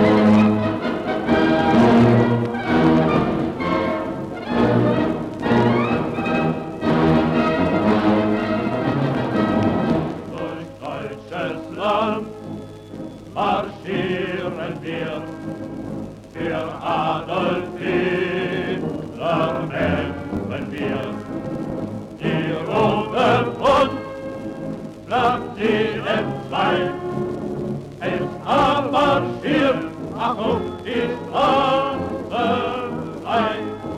Marschieren wir, für Adolf Hitler kämpfen wir. Die rote Front schlagt sie entzwei, es marschiert, Achtung, die Straße frei.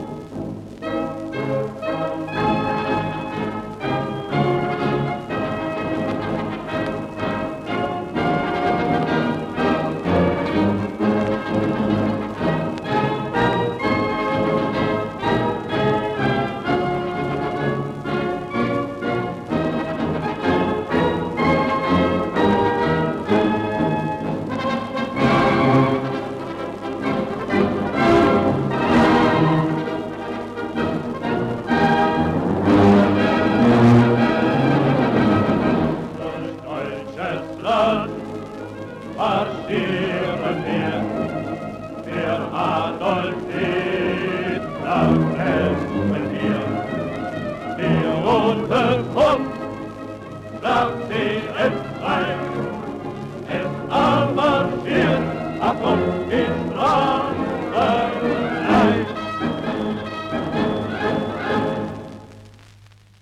Marschieren wir, für Adolf Hitler kämpfen wir. Die rote Front schlagt sie entzwei, es marschiert, Achtung,